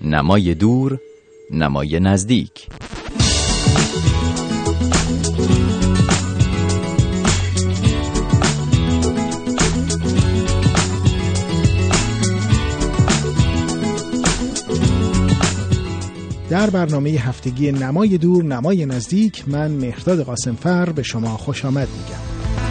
نمای دور، نمای نزدیک. در برنامه هفتگی نمای دور، نمای نزدیک، من مهرداد قاسمفر به شما خوش آمد میگم.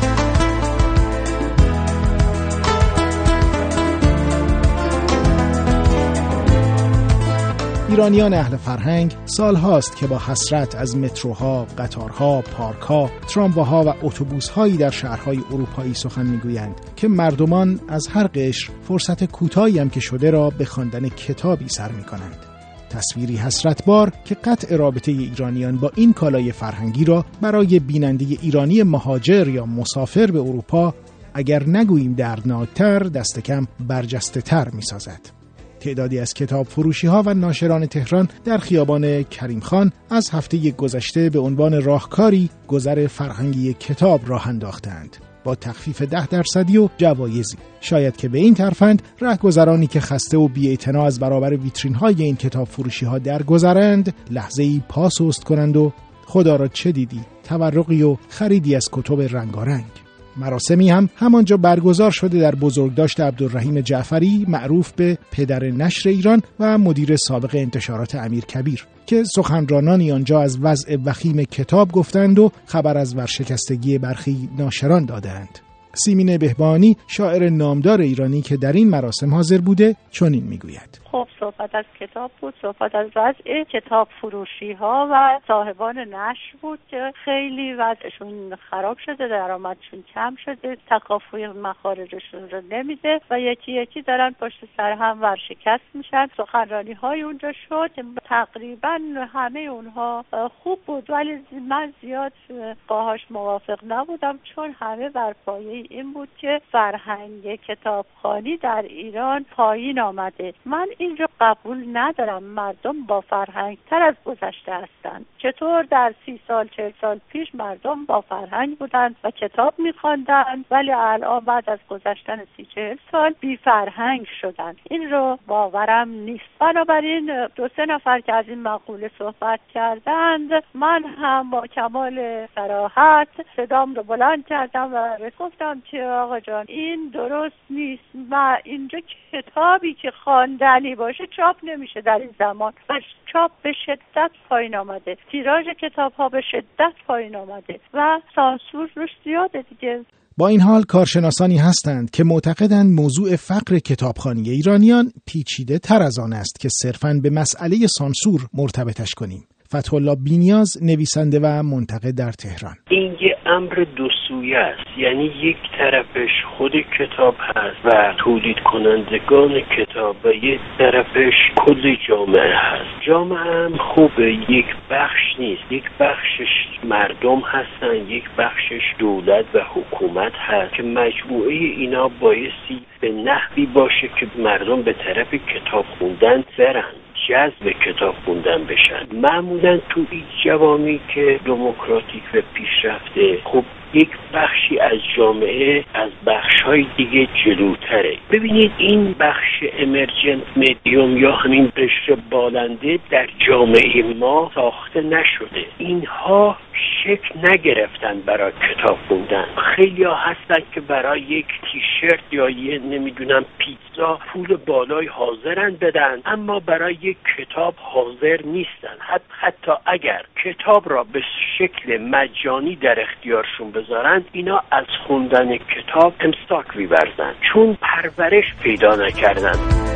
ایرانیان اهل فرهنگ سال هاست که با حسرت از متروها، قطارها، پارکها، ترامواها و اتوبوس‌هایی در شهرهای اروپایی سخن میگویند که مردمان از هر قشر فرصت کوتاهی هم که شده را به خواندن کتابی سر میکنند. تصویری حسرتبار که قطع رابطه ایرانیان با این کالای فرهنگی را برای بیننده ایرانی مهاجر یا مسافر به اروپا اگر نگوییم دردناکتر، دست کم برجسته تر می سازد. تعدادی از کتاب فروشی ها و ناشران تهران در خیابان کریم خان از هفته گذشته به عنوان راهکاری گذر فرهنگی کتاب راه انداختند با تخفیف 10% و جوایزی. شاید که به این ترفند رهگذرانی که خسته و بی‌اعتنا از برابر ویترین های این کتاب فروشی ها درگذرند لحظه‌ای پا سست کنند و خدا را چه دیدی، تورقی و خریدی از کتب رنگارنگ. مراسمی هم همانجا برگزار شده در بزرگداشت عبدالرحیم جعفری، معروف به پدر نشر ایران و مدیر سابق انتشارات امیرکبیر، که سخنرانانی آنجا از وضع وخیم کتاب گفتند و خبر از ورشکستگی برخی ناشران دادند. سیمین بهبانی، شاعر نامدار ایرانی که در این مراسم حاضر بوده، چنین میگوید: خب صحبت از کتاب بود، صحبت از وضع کتاب فروشی ها و صاحبان نشر بود که خیلی وضعشون خراب شده، درآمدشون کم شده، تکافؤ مخارجشون رو نمیده و یکی یکی دارن پشت سر هم ورشکست میشن. سخنرانی های اونجا شد، تقریبا همه اونها خوب بود، ولی من زیاد باهاش موافق نبودم، چون همه بر پایه این بود که فرهنگ کتابخوانی در ایران پایین آمده. من این رو قبول ندارم. مردم با فرهنگ تر از گذشته هستند. چطور در 30 سال 40 سال پیش مردم با فرهنگ بودند و کتاب می‌خواندند، ولی الان بعد از گذشتن 30-40 سال بی فرهنگ شدند. این رو باورم نیست. بنابراین 2-3 نفر که از این مقوله صحبت کردند، من هم با کمال صراحت صدام رو بلند کردم و گفتم که آقا جان این درست نیست و اینجا کتابی که خواندنی باشه چاپ نمیشه در این زمان و چاپ به شدت پایین آمده، تیراژ کتاب ها به شدت پایین آمده و سانسور روش زیاده دیگه. با این حال کارشناسانی هستند که معتقدند موضوع فقر کتابخوانی ایرانیان پیچیده تر از آن است که صرفاً به مسئله سانسور مرتبطش کنیم. فتح‌الله بی‌نیاز، نویسنده و منتقد در تهران: این یه امر دو سویه است، یعنی یک طرفش خود کتاب هست و تولید کنندگان کتاب و یک طرفش کل جامعه هست. جامعه هم خوبه، یک بخش نیست، یک بخشش مردم هستن، یک بخشش دولت و حکومت هست که مجموعه اینا بایستی به نحوی باشه که مردم به طرف کتاب خوندن برن، جذب کتاب خوندن بشن. معمولا تو این جوامعی که دموکراتیک و پیشرفته، خب یک بخشی از جامعه از بخش‌های دیگه جلوتره. ببینید این بخش امرجنت مدیوم یا همین قشر بالنده در جامعه ما ساخته نشده. اینها شکل نگرفتن برای کتاب خوندن. خیلی ها هستن که برای یک تیشرت یا یه نمیدونم پیتزا پول بالای حاضرن بدن، اما برای یک کتاب حاضر نیستن. حتی اگر کتاب را به شکل مجانی در اختیارشون بذارن، اینا از خوندن کتاب امساک می‌ورزن، چون پرورش پیدا نکردن.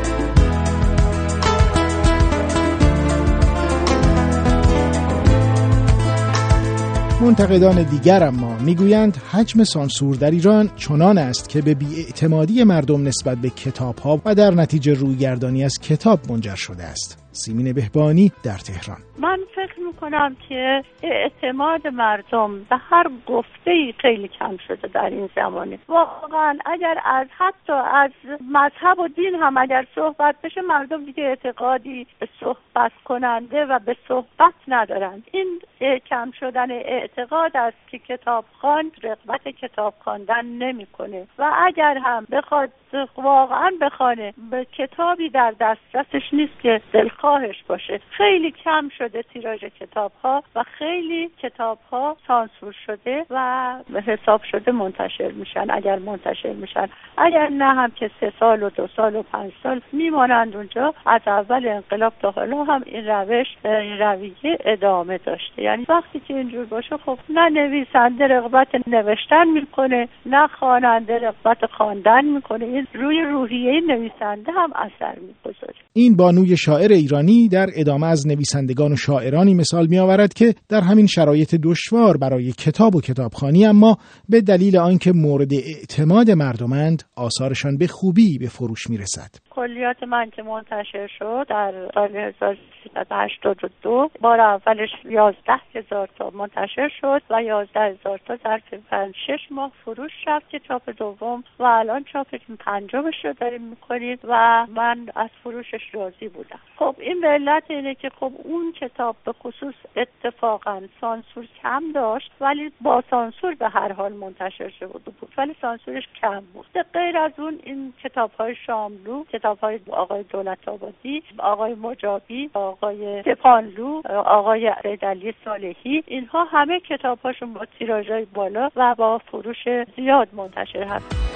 منتقدان دیگر اما میگویند حجم سانسور در ایران چنان است که به بی‌اعتمادی مردم نسبت به کتاب‌ها و در نتیجه رویگردانی از کتاب منجر شده است. سیمین بهبانی در تهران: من فکر میکنم که اعتماد مردم به هر گفته‌ای خیلی کم شده در این زمانه. واقعا اگر حتی از مذهب و دین هم اگر صحبت بشه، مردم دیگه اعتقادی به صحبت کننده و به صحبت ندارند. این کم شدن اعتقاد است که کتابخوان رغبت کتاب خواندن نمیکنه و اگر هم بخواد واقعا بخونه، به کتابی در دسترسش نیست که دلخواه خواهش باشه. خیلی کم شده تیراژ کتاب‌ها و خیلی کتاب‌ها سانسور شده و حساب شده منتشر میشن. اگر منتشر میشن، اگر نه هم که 3 سال و 2 سال و 5 سال میمانند اونجا. از اول انقلاب تا حالا هم این رویه ادامه داشته. یعنی وقتی که اینجور باشه، خب نه نویسنده رغبت نوشتن میکنه، نه خواننده رغبت خواندن میکنه. این روی روحیه نویسنده هم اثر میگذاره. این بانوی شاعر ایرانی در ادامه از نویسندگان و شاعرانی مثال میآورد که در همین شرایط دشوار برای کتاب و کتابخوانی، اما به دلیل آنکه مورد اعتماد مردمند، آثارشان به خوبی به فروش میرسد. کلیات من که منتشر شد در سال 1382 بار اولش 11,000 تا منتشر شد و 11,000 تا ظرف 6 ماه فروش رفت که چاپ دوم و الان چاپ پنجمش رو داریم میکنیم و من از فروشش راضی بودم. خب این به علت اینه که خب اون کتاب به خصوص اتفاقا سانسور کم داشت، ولی با سانسور به هر حال منتشر شده بود، ولی سانسورش کم بود. غیر از اون این کتاب‌های شاملو، کتاب‌های آقای دولت‌آبادی، آقای مجابی، آقای دپانلو، آقای سیدعلی صالحی، اینها همه کتاب‌هاشون با تیراژهای بالا و با فروش زیاد منتشر هست.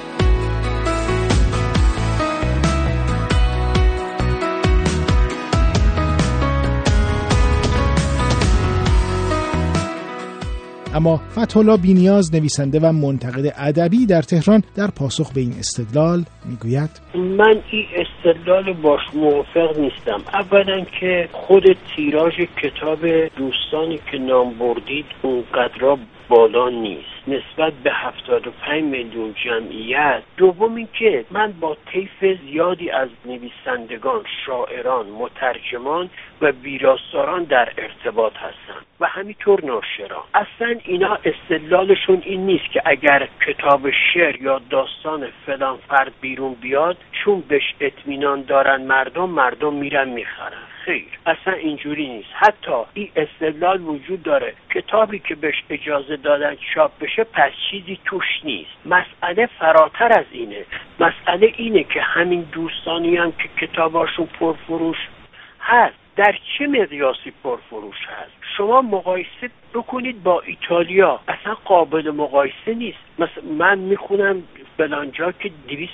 اما فتح‌الله بی‌نیاز، نویسنده و منتقد ادبی در تهران، در پاسخ به این استدلال میگوید: من این استدلال باش موافق نیستم. اولا که خود تیراژ کتاب دوستانی که نام بردید اونقدر بالا نیست نسبت به 75 میلیون جمعیت. دوم این که من با طیف زیادی از نویسندگان، شاعران، مترجمان و ویراستاران در ارتباط هستم و همینطور ناشران. اصلا اینا استدلالشون این نیست که اگر کتاب شعر یا داستان فلان فرد بیرون بیاد چون بهش اطمینان دارن مردم میرن میخرن. خیر، اصلا اینجوری نیست. حتی این استدلال وجود داره کتابی که بهش اجازه دادن چاپ بشه پس چیزی توش نیست. مسئله فراتر از اینه. مسئله اینه که همین دوستانی هم که کتاباشون پرفروش هست در چه مقیاسی پرفروش هست؟ شما مقایسه بکنید با ایتالیا، اصلا قابل مقایسه نیست. مثلا من میخونم فلانجا که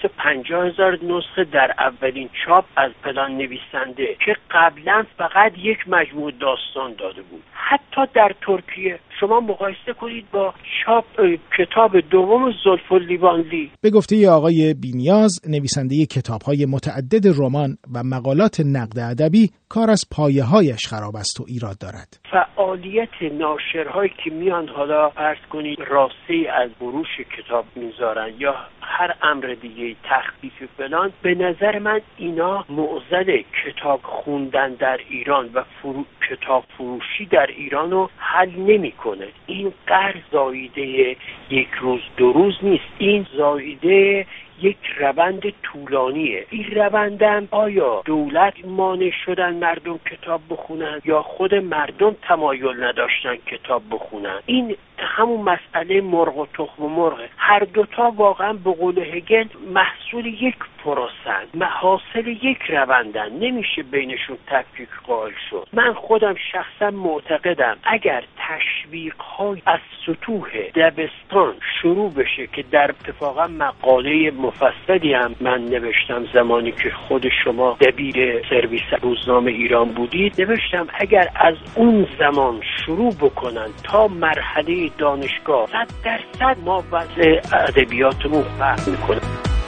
250,000 نسخه در اولین چاپ از فلان نویسنده که قبلا فقط یک مجموعه داستان داده بود. حتی در ترکیه شما مقایسه کنید با چاپ کتاب دوم زلف‌اللیوانلی. به گفته آقای بی‌نیاز، نویسنده کتاب‌های متعدد رمان و مقالات نقد ادبی، کار از پایه‌هایش خراب است و ایراد دارد. فعالیت ناشرهایی که میان حالا فرض کنید راسته از فروش کتاب میذارن یا هر امر دیگه، تخفیف فلان، به نظر من اینا معضل کتاب خوندن در ایران و کتاب فروشی در ایران رو حل نمیکنه. این قرض زاییده یک روز دو روز نیست، این زاییده یک روند طولانیه. این روندم آیا دولت مانع شدن مردم کتاب بخونن یا خود مردم تمایل نداشتن کتاب بخونن؟ این همون مسئله مرغ و تخم و مرغه. هر دوتا واقعا به قول هگل محصول یک پروسن، محاصل یک روندن، نمیشه بینشون تفکیک قائل شد. من خودم شخصا معتقدم اگر تشویق‌های از سطوح دبستان شروع بشه که در اتفاقا مقاله مفصلی هم من نوشتم زمانی که خود شما دبیر سرویس روزنامه ایران بودید، نوشتم اگر از اون زمان شروع بکنن تا مرحله دانشگاه 100% ما وضع ادبیاتمون فرق میکنه.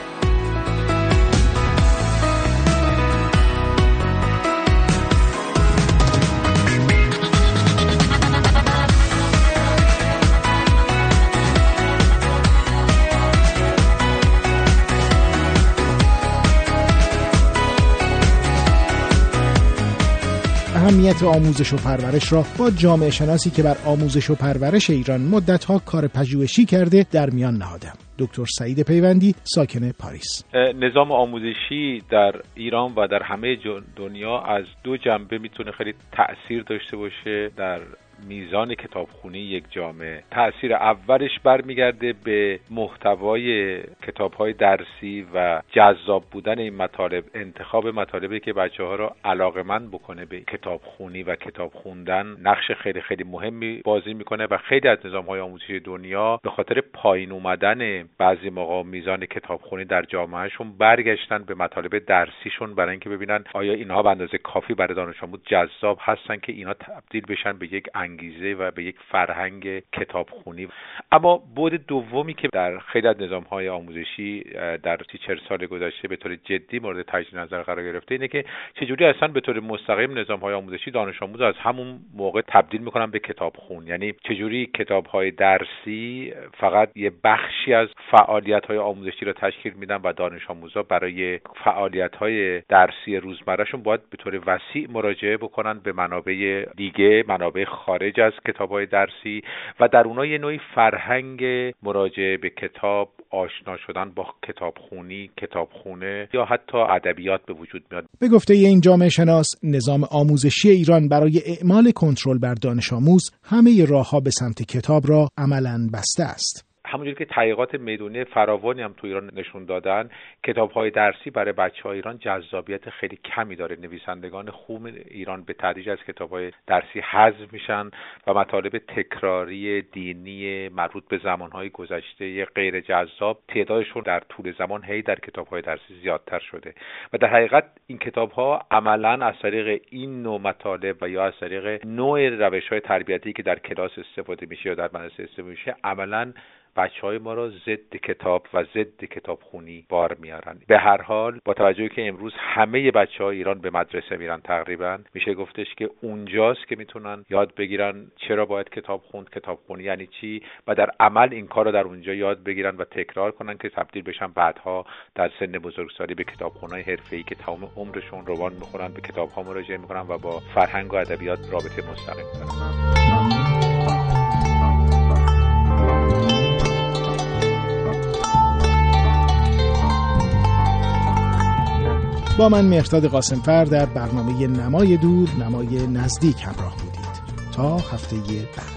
اهمیت آموزش و پرورش را با جامعه شناسی که بر آموزش و پرورش ایران مدت‌ها کار پژوهشی کرده در میان نهادم. دکتر سعید پیوندی، ساکن پاریس. نظام آموزشی در ایران و در همه دنیا از دو جنبه میتونه خیلی تأثیر داشته باشه در میزان کتابخونی یک جامعه. تأثیر اولش برمیگرده به محتوای کتاب‌های درسی و جذاب بودن این مطالب، انتخاب مطالبی که بچه‌ها رو علاقه‌مند بکنه به کتابخونی و کتاب خوندن نقش خیلی خیلی مهمی بازی میکنه و خیلی از نظام‌های آموزشی دنیا به خاطر پایین اومدن بعضی موقع میزان کتابخونی در جامعهشون برگشتن به مطالب درسیشون برای اینکه ببینن آیا اینها به اندازه کافی برای دانش آموز جذاب هستن که اینا تبدیل بشن به یک انگیزه و به یک فرهنگ کتابخونی. اما بعد دومی که در خیلی از نظام‌های آموزشی در 30-40 سال گذشته به طور جدی مورد تجدید نظر قرار گرفته اینه که چجوری اصلا به طور مستقیم نظام‌های آموزشی دانش آموز از همون موقع تبدیل می‌کنن به کتابخون. یعنی چجوری کتاب‌های درسی فقط یه بخشی از فعالیت‌های آموزشی رو تشکیل میدن و دانش آموزا برای فعالیت‌های درسی روزمرهشون باید به طور وسیع مراجعه بکنن به منابع دیگه، منابع خارج از کتاب‌های درسی و در اونها یه نوعی فرهنگ مراجعه به کتاب، آشنا شدن با کتابخونی، کتابخونه یا حتی ادبیات به وجود میاد. به گفته این جامعه شناس، نظام آموزشی ایران برای اعمال کنترل بر دانش آموز همه راه‌ها به سمت کتاب را عملاً بسته است. همونجوری که تحقیقات میدونی فراوانی هم تو ایران نشون دادن، کتاب‌های درسی برای بچه‌های ایران جذابیت خیلی کمی داره. نویسندگان خوب ایران به تدریج از کتاب‌های درسی حذف میشن و مطالب تکراری دینی مربوط به زمان‌های گذشته غیر جذاب تعدادشون در طول زمان هی در کتاب‌های درسی زیادتر شده و در حقیقت این کتاب‌ها عملاً از طریق این نوع مطالب و یا از طریق نوع روش‌های تربیتی که در کلاس استفاده میشه یا در مدرسه استفاده میشه عملاً بچه‌های ما را ضد کتاب و ضد کتابخونی بار میارن. به هر حال با توجهی که امروز همه بچه‌های ایران به مدرسه میرن تقریبا، میشه گفتش که اونجاست که میتونن یاد بگیرن چرا باید کتاب خوند، کتابخونی یعنی چی و در عمل این کار رو در اونجا یاد بگیرن و تکرار کنن که تبدیل بشن بعدها در سن بزرگسالی به کتابخونای حرفه‌ای که تمام عمرشون روان میخورن، به کتاب‌ها مراجعه میکنن و با فرهنگ و ادبیات رابطه مستقیم دارن. با من مهرداد قاسمفر در برنامه نمای دور نمای نزدیک همراه بودید. تا هفته بعد.